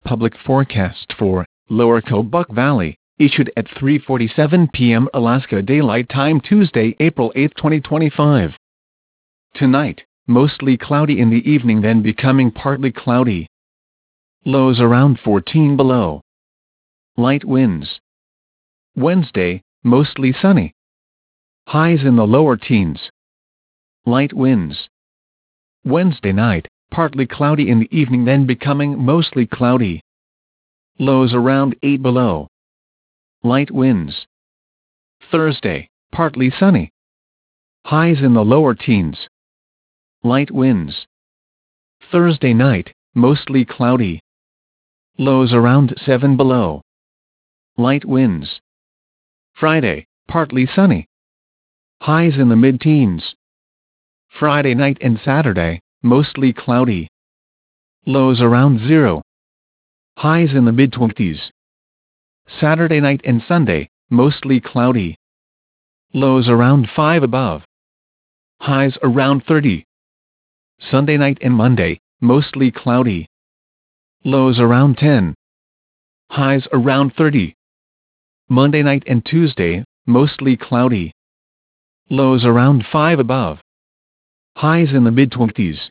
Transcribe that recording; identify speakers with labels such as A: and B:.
A: Public forecast for Lower Kobuk Valley, issued at 3:47 p.m. Alaska Daylight Time Tuesday, April 8, 2025. Tonight, mostly cloudy in the evening, then becoming partly cloudy. Lows around 14 below. Light winds. Wednesday, mostly sunny. Highs in the lower teens. Light winds. Wednesday night, partly cloudy in the evening, then becoming mostly cloudy. Lows around 8 below. Light winds. Thursday, partly sunny. Highs in the lower teens. Light winds. Thursday night, mostly cloudy. Lows around 7 below. Light winds. Friday, partly sunny. Highs in the mid-teens. Friday night and Saturday, mostly cloudy. Lows around 0. Highs in the mid-20s. Saturday night and Sunday, mostly cloudy. Lows around 5 above. Highs around 30. Sunday night and Monday, mostly cloudy. Lows around 10. Highs around 30. Monday night and Tuesday, mostly cloudy. Lows around 5 above. Highs in the mid-20s.